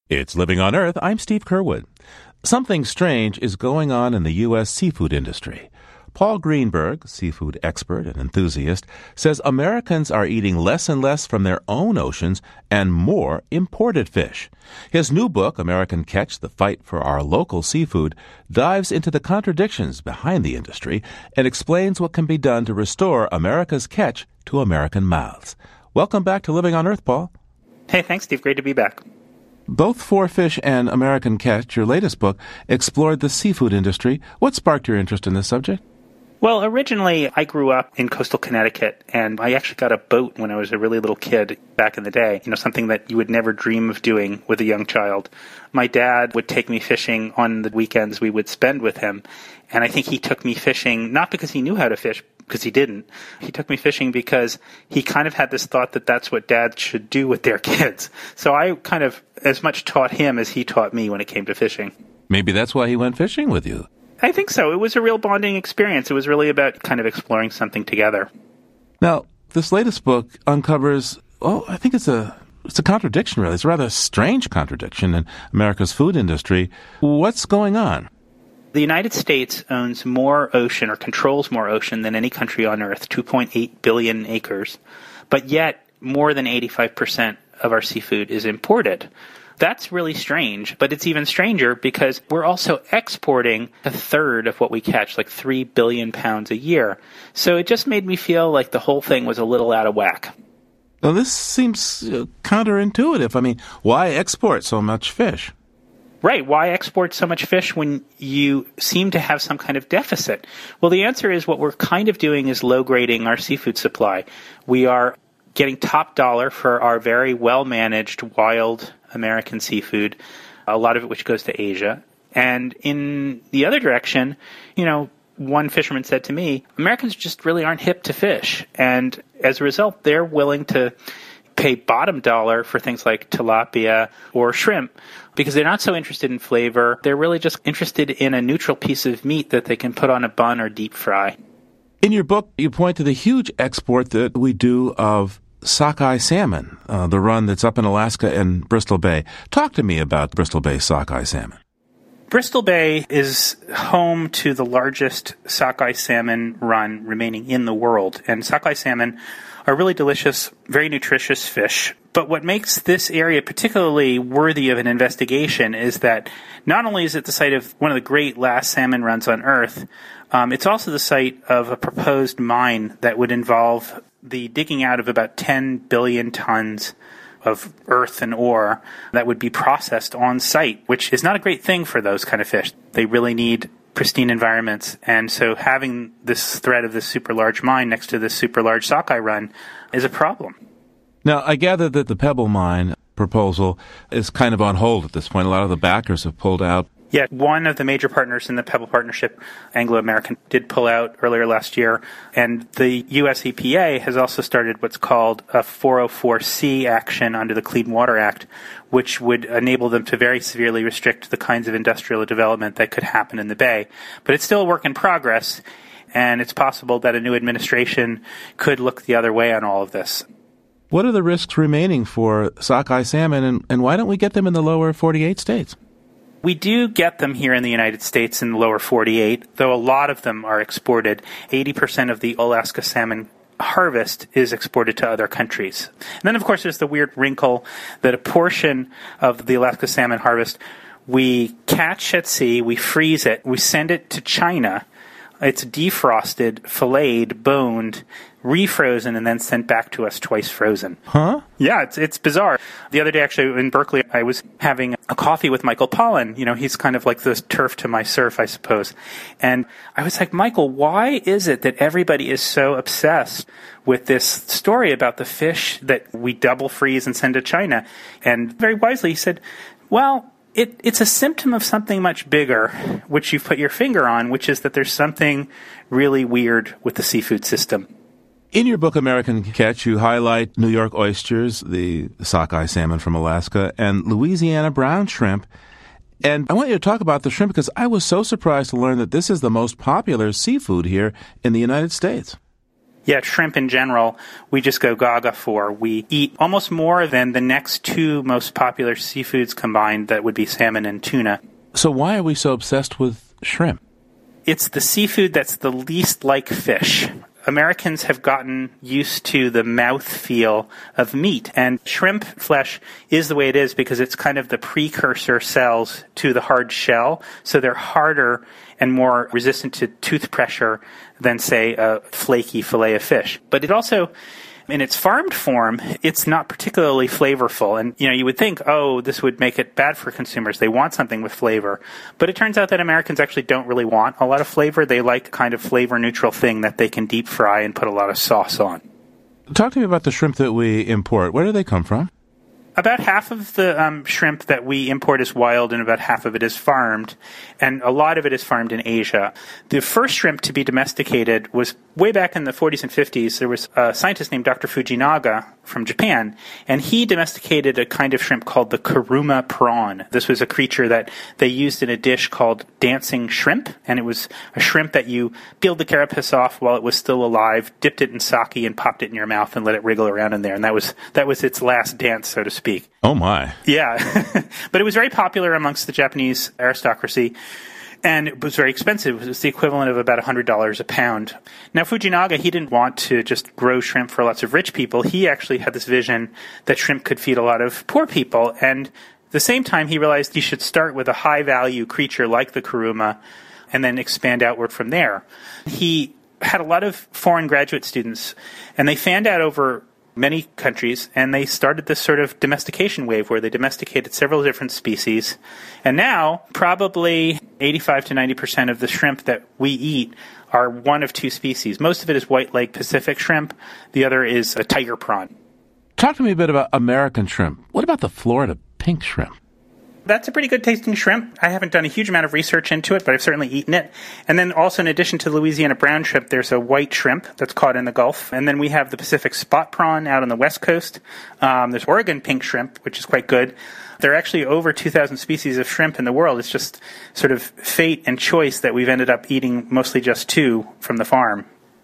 It's Living on Earth. I'm Steve Curwood. Something strange is going on in the U.S. seafood industry. Paul Greenberg, seafood expert and enthusiast, says Americans are eating less and less from their own oceans and more imported fish. His new book, American Catch: The Fight for Our Local Seafood, dives into the contradictions behind the industry and explains what can be done to restore America's catch to American mouths. Welcome back to Living on Earth, Paul. Hey, thanks, Steve. Great to be back. Both For Fish and American Catch, your latest book, explored the seafood industry. What sparked your interest in this subject? Well, originally, I grew up in coastal Connecticut, and I actually got a boat when I was a really little kid back in the day, something that you would never dream of doing with a young child. My dad would take me fishing on the weekends we would spend with him, and I think he took me fishing not because he knew how to fish, because he didn't. He took me fishing because he kind of had this thought that that's what dads should do with their kids. So I kind of as much taught him as he taught me when it came to fishing. Maybe that's why he went fishing with you. I think so. It was a real bonding experience. It was really about kind of exploring something together. Now, this latest book uncovers, I think it's a contradiction, really. It's a rather strange contradiction in America's food industry. What's going on? The United States owns more ocean or controls more ocean than any country on Earth, 2.8 billion acres, but yet more than 85% of our seafood is imported. That's really strange, but it's even stranger because we're also exporting a third of what we catch, like 3 billion pounds a year. So it just made me feel like the whole thing was a little out of whack. Well, this seems counterintuitive. I mean, why export so much fish? Right. Why export so much fish when you seem to have some kind of deficit? Well, the answer is what we're kind of doing is low-grading our seafood supply. We are getting top dollar for our very well-managed wild American seafood, a lot of it which goes to Asia. And in the other direction, one fisherman said to me, Americans just really aren't hip to fish. And as a result, they're willing to pay bottom dollar for things like tilapia or shrimp because they're not so interested in flavor. They're really just interested in a neutral piece of meat that they can put on a bun or deep fry. In your book, you point to the huge export that we do of sockeye salmon, the run that's up in Alaska and Bristol Bay. Talk to me about Bristol Bay sockeye salmon. Bristol Bay is home to the largest sockeye salmon run remaining in the world. And sockeye salmon are really delicious, very nutritious fish. But what makes this area particularly worthy of an investigation is that not only is it the site of one of the great last salmon runs on Earth, it's also the site of a proposed mine that would involve the digging out of about 10 billion tons of earth and ore that would be processed on site, which is not a great thing for those kind of fish. They really need pristine environments. And so having this threat of this super large mine next to this super large sockeye run is a problem. Now, I gather that the Pebble Mine proposal is kind of on hold at this point. A lot of the backers have pulled out. Yeah, one of the major partners in the Pebble Partnership, Anglo American, did pull out earlier last year. And the U.S. EPA has also started what's called a 404C action under the Clean Water Act, which would enable them to very severely restrict the kinds of industrial development that could happen in the Bay. But it's still a work in progress, and it's possible that a new administration could look the other way on all of this. What are the risks remaining for sockeye salmon, and why don't we get them in the lower 48 states? We do get them here in the United States in the lower 48, though a lot of them are exported. 80% of the Alaska salmon harvest is exported to other countries. And then, of course, there's the weird wrinkle that a portion of the Alaska salmon harvest we catch at sea, we freeze it, we send it to China. It's defrosted, filleted, boned, refrozen, and then sent back to us twice frozen. Huh? Yeah, it's bizarre. The other day, actually, in Berkeley, I was having a coffee with Michael Pollan. He's kind of like the turf to my surf, I suppose. And I was like, Michael, why is it that everybody is so obsessed with this story about the fish that we double freeze and send to China? And very wisely, he said, well, it's a symptom of something much bigger, which you've put your finger on, which is that there's something really weird with the seafood system. In your book, American Catch, you highlight New York oysters, the sockeye salmon from Alaska, and Louisiana brown shrimp. And I want you to talk about the shrimp because I was so surprised to learn that this is the most popular seafood here in the United States. Yeah, shrimp in general, we just go gaga for. We eat almost more than the next two most popular seafoods combined, that would be salmon and tuna. So why are we so obsessed with shrimp? It's the seafood that's the least like fish. Americans have gotten used to the mouthfeel of meat, and shrimp flesh is the way it is because it's kind of the precursor cells to the hard shell, so they're harder and more resistant to tooth pressure than, say, a flaky fillet of fish. But it also, in its farmed form, it's not particularly flavorful. And, you would think, oh, this would make it bad for consumers. They want something with flavor. But it turns out that Americans actually don't really want a lot of flavor. They like a kind of flavor-neutral thing that they can deep fry and put a lot of sauce on. Talk to me about the shrimp that we import. Where do they come from? About half of the shrimp that we import is wild, and about half of it is farmed, and a lot of it is farmed in Asia. The first shrimp to be domesticated was way back in the 40s and 50s. There was a scientist named Dr. Fujinaga from Japan, and he domesticated a kind of shrimp called the kuruma prawn. This was a creature that they used in a dish called dancing shrimp, and it was a shrimp that you peeled the carapace off while it was still alive, dipped it in sake, and popped it in your mouth and let it wriggle around in there, and that was its last dance, so to speak. Oh, my. Yeah. But it was very popular amongst the Japanese aristocracy, and it was very expensive. It was the equivalent of about $100 a pound. Now, Fujinaga, he didn't want to just grow shrimp for lots of rich people. He actually had this vision that shrimp could feed a lot of poor people, and at the same time, he realized he should start with a high-value creature like the kuruma and then expand outward from there. He had a lot of foreign graduate students, and they fanned out over many countries, and they started this sort of domestication wave where they domesticated several different species. And now, probably 85 to 90% of the shrimp that we eat are one of two species. Most of it is white Lake Pacific shrimp. The other is a tiger prawn. Talk to me a bit about American shrimp. What about the Florida pink shrimp? That's a pretty good tasting shrimp. I haven't done a huge amount of research into it, but I've certainly eaten it. And then also, in addition to Louisiana brown shrimp, there's a white shrimp that's caught in the Gulf. And then we have the Pacific spot prawn out on the West Coast. There's Oregon pink shrimp, which is quite good. There are actually over 2,000 species of shrimp in the world. It's just sort of fate and choice that we've ended up eating mostly just two from the farm.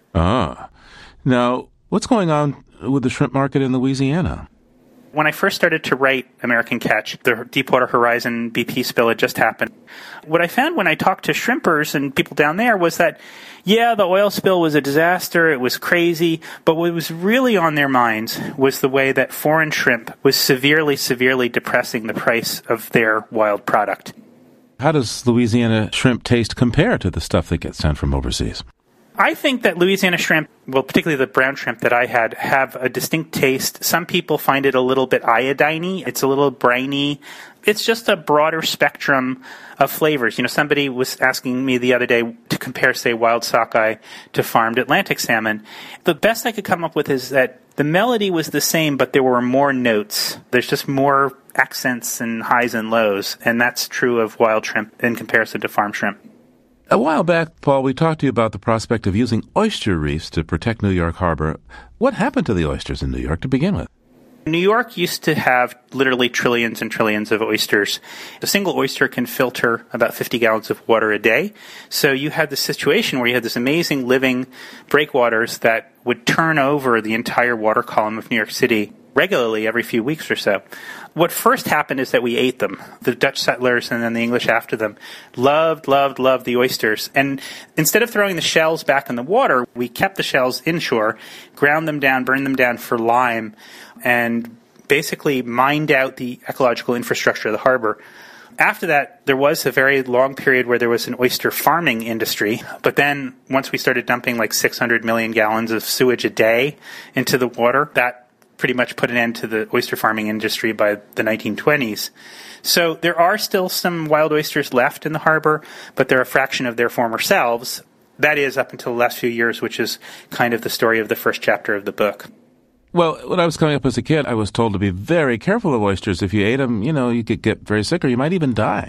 Ah. Now, what's going on with the shrimp market in Louisiana? When I first started to write American Catch, the Deepwater Horizon BP spill had just happened. What I found when I talked to shrimpers and people down there was that, yeah, the oil spill was a disaster, it was crazy, but what was really on their minds was the way that foreign shrimp was severely, severely depressing the price of their wild product. How does Louisiana shrimp taste compare to the stuff that gets sent from overseas? I think that Louisiana shrimp, well, particularly the brown shrimp that I had, have a distinct taste. Some people find it a little bit iodine-y. It's a little briny. It's just a broader spectrum of flavors. Somebody was asking me the other day to compare, say, wild sockeye to farmed Atlantic salmon. The best I could come up with is that the melody was the same, but there were more notes. There's just more accents and highs and lows, and that's true of wild shrimp in comparison to farm shrimp. A while back, Paul, we talked to you about the prospect of using oyster reefs to protect New York Harbor. What happened to the oysters in New York to begin with? New York used to have literally trillions and trillions of oysters. A single oyster can filter about 50 gallons of water a day. So you had this situation where you had this amazing living breakwaters that would turn over the entire water column of New York City regularly every few weeks or so. What first happened is that we ate them. The Dutch settlers and then the English after them loved the oysters. And instead of throwing the shells back in the water, we kept the shells inshore, ground them down, burned them down for lime, and basically mined out the ecological infrastructure of the harbor. After that, there was a very long period where there was an oyster farming industry. But then once we started dumping like 600 million gallons of sewage a day into the water, that pretty much put an end to the oyster farming industry by the 1920s. So there are still some wild oysters left in the harbor, but they're a fraction of their former selves. That is up until the last few years, which is kind of the story of the first chapter of the book. Well, when I was coming up as a kid, I was told to be very careful of oysters. If you ate them, you could get very sick or you might even die.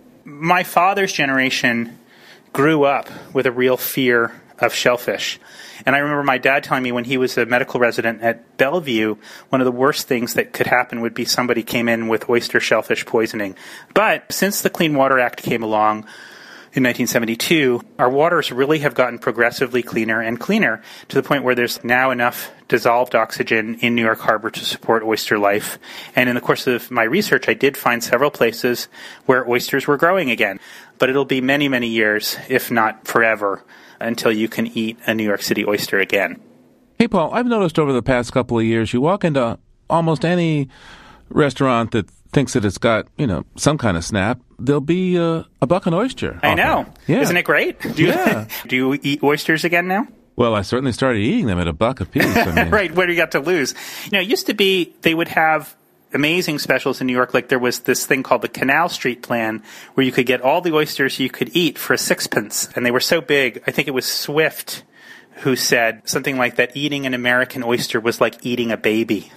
My father's generation grew up with a real fear of shellfish. And I remember my dad telling me when he was a medical resident at Bellevue, one of the worst things that could happen would be somebody came in with oyster shellfish poisoning. But since the Clean Water Act came along, in 1972, our waters really have gotten progressively cleaner and cleaner to the point where there's now enough dissolved oxygen in New York Harbor to support oyster life. And in the course of my research, I did find several places where oysters were growing again. But it'll be many, many years, if not forever, until you can eat a New York City oyster again. Hey, Paul, I've noticed over the past couple of years, you walk into almost any restaurant that thinks that it's got, some kind of snap, there'll be a buck an oyster. I know. Yeah. Isn't it great? Do you eat oysters again now? Well, I certainly started eating them at a buck a piece. Right, what do you got to lose? It used to be they would have amazing specials in New York. Like there was this thing called the Canal Street Plan where you could get all the oysters you could eat for 6 And they were so big. I think it was Swift who said something like that eating an American oyster was like eating a baby.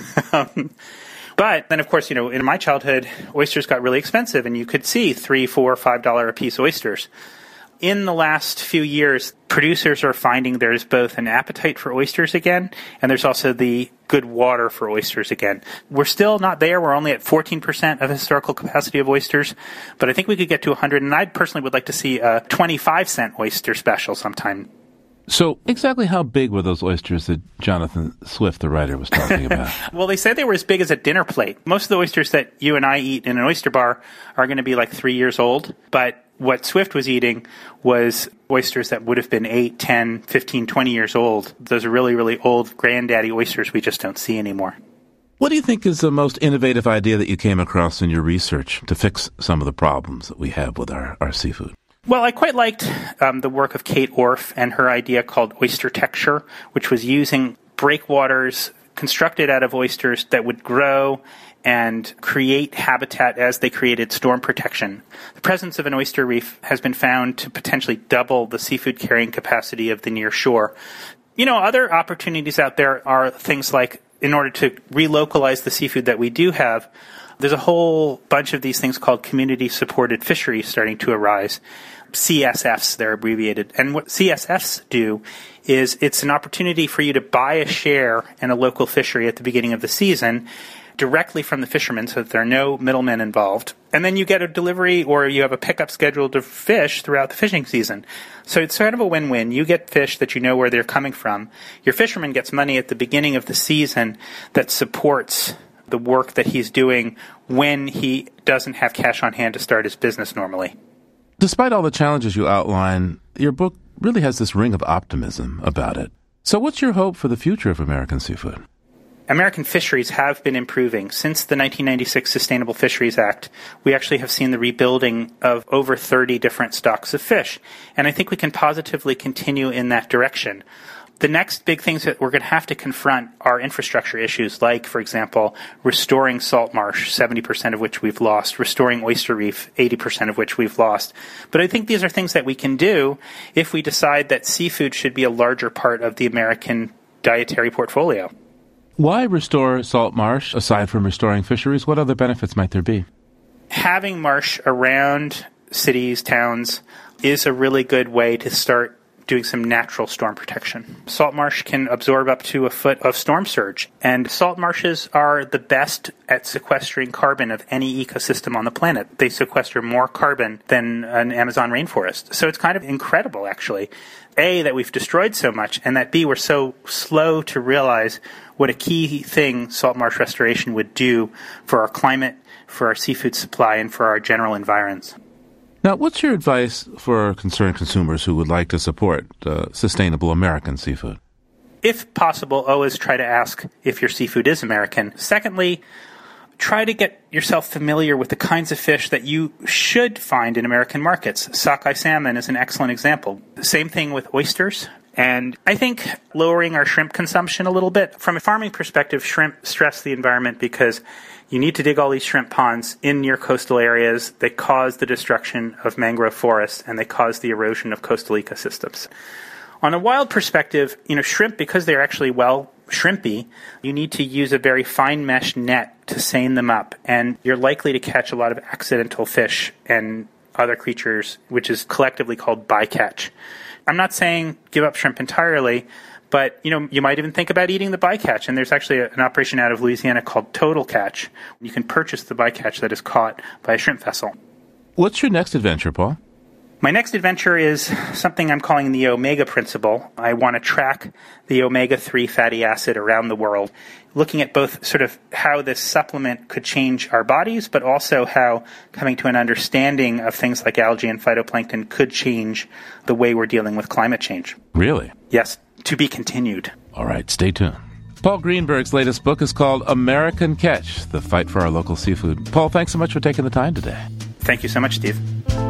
But then, of course, in my childhood, oysters got really expensive, and you could see $3, $4, $5 a piece oysters. In the last few years, producers are finding there's both an appetite for oysters again, and there's also the good water for oysters again. We're still not there. We're only at 14% of historical capacity of oysters, but I think we could get to 100, and I personally would like to see a 25-cent oyster special sometime. So exactly how big were those oysters that Jonathan Swift, the writer, was talking about? Well, they said they were as big as a dinner plate. Most of the oysters that you and I eat in an oyster bar are going to be like 3 years old. But what Swift was eating was oysters that would have been 8, 10, 15, 20 years old. Those are really, really old granddaddy oysters we just don't see anymore. What do you think is the most innovative idea that you came across in your research to fix some of the problems that we have with our seafood? Well, I quite liked the work of Kate Orff and her idea called oyster texture, which was using breakwaters constructed out of oysters that would grow and create habitat as they created storm protection. The presence of an oyster reef has been found to potentially double the seafood carrying capacity of the near shore. Other opportunities out there are things like, in order to relocalize the seafood that we do have, there's a whole bunch of these things called community-supported fisheries starting to arise. CSFs, they're abbreviated. And what CSFs do is it's an opportunity for you to buy a share in a local fishery at the beginning of the season directly from the fishermen so that there are no middlemen involved. And then you get a delivery or you have a pickup scheduled of fish throughout the fishing season. So it's sort of a win-win. You get fish that you know where they're coming from. Your fisherman gets money at the beginning of the season that supports the work that he's doing when he doesn't have cash on hand to start his business normally. Despite all the challenges you outline, your book really has this ring of optimism about it. So what's your hope for the future of American seafood? American fisheries have been improving. Since the 1996 Sustainable Fisheries Act, we actually have seen the rebuilding of over 30 different stocks of fish. And I think we can positively continue in that direction. The next big things that we're going to have to confront are infrastructure issues like, for example, restoring salt marsh, 70% of which we've lost, restoring oyster reef, 80% of which we've lost. But I think these are things that we can do if we decide that seafood should be a larger part of the American dietary portfolio. Why restore salt marsh, aside from restoring fisheries? What other benefits might there be? Having marsh around cities, towns, is a really good way to start doing some natural storm protection. Salt marsh can absorb up to a foot of storm surge, and salt marshes are the best at sequestering carbon of any ecosystem on the planet. They sequester more carbon than an Amazon rainforest. So it's kind of incredible, actually, A, that we've destroyed so much, and that B, we're so slow to realize what a key thing salt marsh restoration would do for our climate, for our seafood supply, and for our general environs. Now, what's your advice for concerned consumers who would like to support sustainable American seafood? If possible, always try to ask if your seafood is American. Secondly, try to get yourself familiar with the kinds of fish that you should find in American markets. Sockeye salmon is an excellent example. Same thing with oysters. And I think lowering our shrimp consumption a little bit. From a farming perspective, shrimp stress the environment because you need to dig all these shrimp ponds in near coastal areas. They cause the destruction of mangrove forests, and they cause the erosion of coastal ecosystems. On a wild perspective, shrimp, because they're actually shrimpy, you need to use a very fine mesh net to seine them up, and you're likely to catch a lot of accidental fish and other creatures, which is collectively called bycatch. I'm not saying give up shrimp entirely, but you might even think about eating the bycatch. And there's actually an operation out of Louisiana called Total Catch. You can purchase the bycatch that is caught by a shrimp vessel. What's your next adventure, Paul? My next adventure is something I'm calling the Omega Principle. I want to track the omega-3 fatty acid around the world, looking at both sort of how this supplement could change our bodies, but also how coming to an understanding of things like algae and phytoplankton could change the way we're dealing with climate change. Really? Yes, to be continued. All right, stay tuned. Paul Greenberg's latest book is called American Catch, The Fight for Our Local Seafood. Paul, thanks so much for taking the time today. Thank you so much, Steve.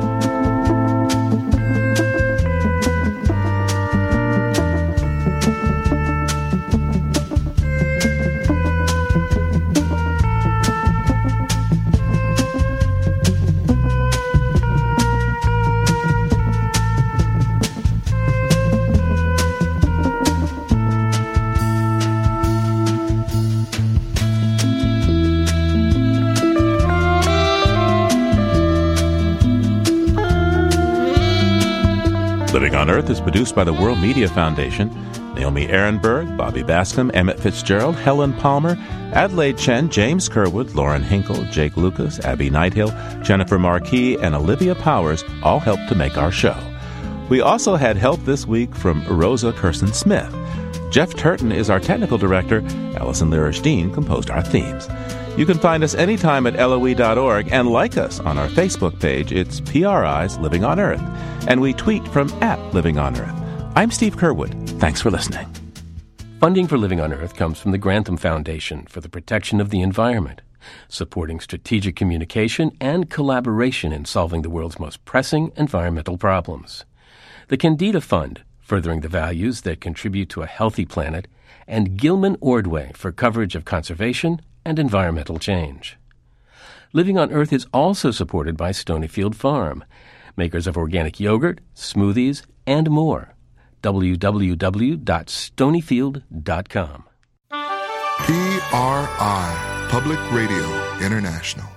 Living on Earth is produced by the World Media Foundation. Naomi Ehrenberg, Bobby Bascom, Emmett Fitzgerald, Helen Palmer, Adelaide Chen, James Kerwood, Lauren Hinkle, Jake Lucas, Abby Nighthill, Jennifer Marquis, and Olivia Powers all helped to make our show. We also had help this week from Rosa Kirsten-Smith. Jeff Turton is our technical director. Allison Lirish-Dean composed our themes. You can find us anytime at LOE.org and like us on our Facebook page. It's PRI's Living on Earth. And we tweet from @LivingOnEarth. I'm Steve Kerwood. Thanks for listening. Funding for Living on Earth comes from the Grantham Foundation for the Protection of the Environment, supporting strategic communication and collaboration in solving the world's most pressing environmental problems. The Candida Fund, furthering the values that contribute to a healthy planet, and Gilman Ordway for coverage of conservation and environmental change. Living on Earth is also supported by Stonyfield Farm, makers of organic yogurt, smoothies, and more. www.stonyfield.com. PRI, Public Radio International.